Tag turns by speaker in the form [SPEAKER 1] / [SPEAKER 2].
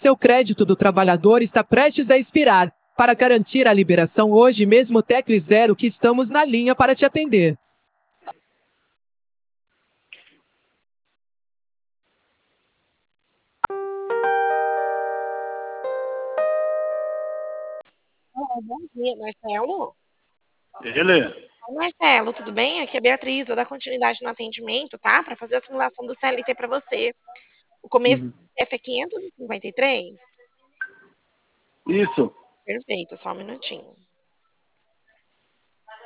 [SPEAKER 1] Seu crédito do trabalhador está prestes a expirar. Para garantir a liberação hoje mesmo, tecle 0 que estamos na linha para te atender.
[SPEAKER 2] Bom dia, Marcelo.
[SPEAKER 3] Ele?
[SPEAKER 2] Oi, Marcelo, tudo bem? Aqui é a Beatriz, vou dar continuidade no atendimento, tá? Para fazer a simulação do CLT para você. O começo do CPF é 553?
[SPEAKER 3] Isso.
[SPEAKER 2] Perfeito, só um minutinho.